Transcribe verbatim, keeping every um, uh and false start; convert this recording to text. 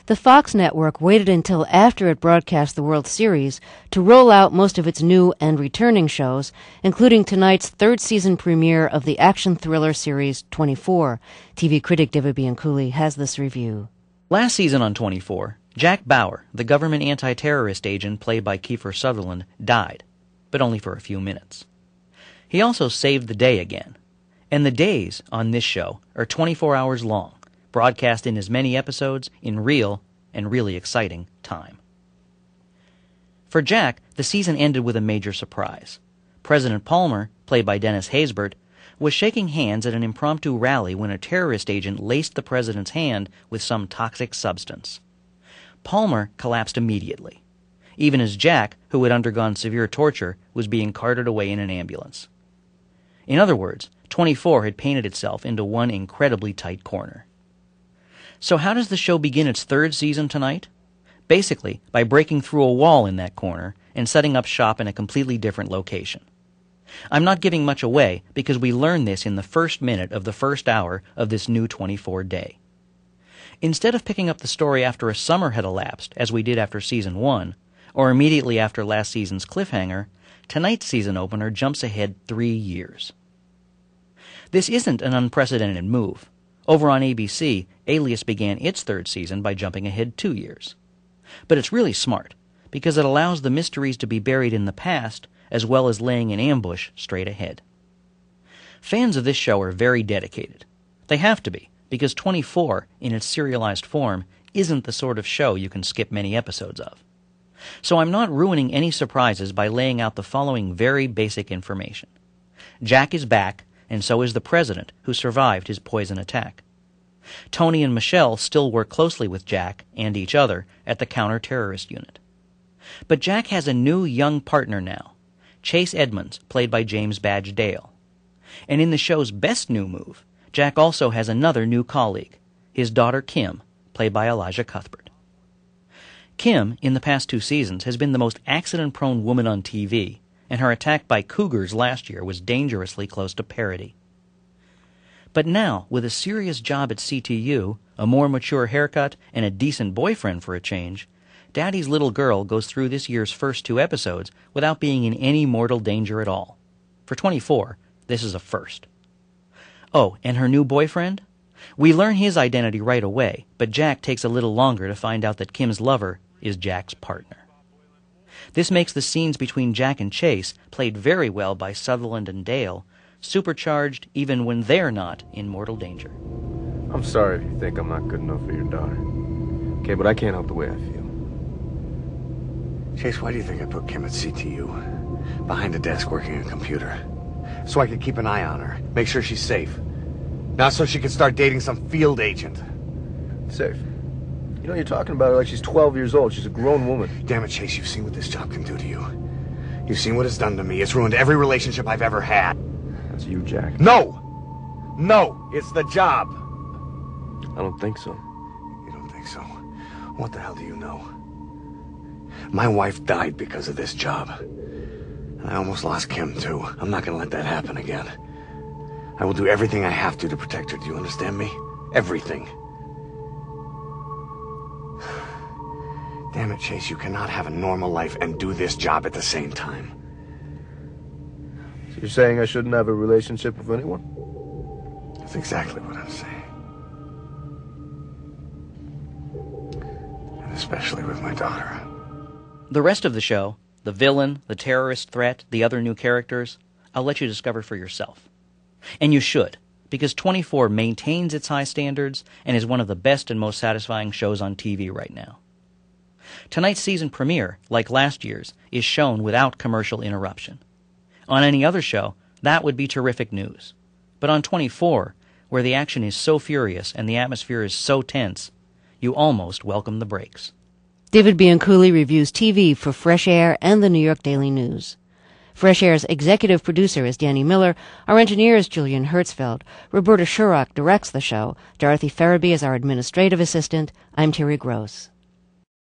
The Fox network waited until after it broadcast the World Series to roll out most of its new and returning shows, including tonight's third season premiere of the action thriller series twenty-four. T V critic David Bianculli has this review. Last season on twenty-four, Jack Bauer, the government anti-terrorist agent played by Kiefer Sutherland, died, but only for a few minutes. He also saved the day again, and the days on this show are twenty-four hours long, broadcast in as many episodes in real and really exciting time. For Jack, the season ended with a major surprise. President Palmer, played by Dennis Haysbert, was shaking hands at an impromptu rally when a terrorist agent laced the president's hand with some toxic substance. Palmer collapsed immediately, even as Jack, who had undergone severe torture, was being carted away in an ambulance. In other words, twenty-four had painted itself into one incredibly tight corner. So how does the show begin its third season tonight? Basically, by breaking through a wall in that corner and setting up shop in a completely different location. I'm not giving much away because we learn this in the first minute of the first hour of this new twenty-four day. Instead of picking up the story after a summer had elapsed, as we did after season one, or immediately after last season's cliffhanger, tonight's season opener jumps ahead three years. This isn't an unprecedented move. Over on A B C, Alias began its third season by jumping ahead two years. But it's really smart, because it allows the mysteries to be buried in the past, as well as laying an ambush straight ahead. Fans of this show are very dedicated. They have to be, because twenty-four, in its serialized form, isn't the sort of show you can skip many episodes of. So I'm not ruining any surprises by laying out the following very basic information. Jack is back, and so is the president, who survived his poison attack. Tony and Michelle still work closely with Jack and each other at the counter-terrorist unit. But Jack has a new young partner now, Chase Edmonds, played by James Badge Dale. And in the show's best new move, Jack also has another new colleague, his daughter Kim, played by Elijah Cuthbert. Kim, in the past two seasons, has been the most accident-prone woman on T V, and her attack by cougars last year was dangerously close to parody. But now, with a serious job at C T U, a more mature haircut, and a decent boyfriend for a change, Daddy's little girl goes through this year's first two episodes without being in any mortal danger at all. For twenty-four, this is a first. Oh, and her new boyfriend? We learn his identity right away, but Jack takes a little longer to find out that Kim's lover is Jack's partner. This makes the scenes between Jack and Chase, played very well by Sutherland and Dale, supercharged even when they're not in mortal danger. I'm sorry if you think I'm not good enough for your daughter. Okay, but I can't help the way I feel. Chase, why do you think I put Kim at C T U? Behind a desk working a computer. So I could keep an eye on her, make sure she's safe. Not so she could start dating some field agent. Safe? You know, you're talking about her like she's twelve years old. She's a grown woman. Damn it, Chase, you've seen what this job can do to you. You've seen what it's done to me. It's ruined every relationship I've ever had. That's you, Jack. No! No! It's the job! I don't think so. You don't think so? What the hell do you know? My wife died because of this job. I almost lost Kim, too. I'm not gonna let that happen again. I will do everything I have to to protect her. Do you understand me? Everything. Damn it, Chase, you cannot have a normal life and do this job at the same time. So you're saying I shouldn't have a relationship with anyone? That's exactly what I'm saying. And especially with my daughter. The rest of the show, the villain, the terrorist threat, the other new characters, I'll let you discover for yourself. And you should, because twenty-four maintains its high standards and is one of the best and most satisfying shows on T V right now. Tonight's season premiere, like last year's, is shown without commercial interruption. On any other show, that would be terrific news. But on twenty-four, where the action is so furious and the atmosphere is so tense, you almost welcome the breaks. David Bianculli reviews T V for Fresh Air and the New York Daily News. Fresh Air's executive producer is Danny Miller. Our engineer is Julian Hertzfeld. Roberta Shurrock directs the show. Dorothy Ferraby is our administrative assistant. I'm Terry Gross.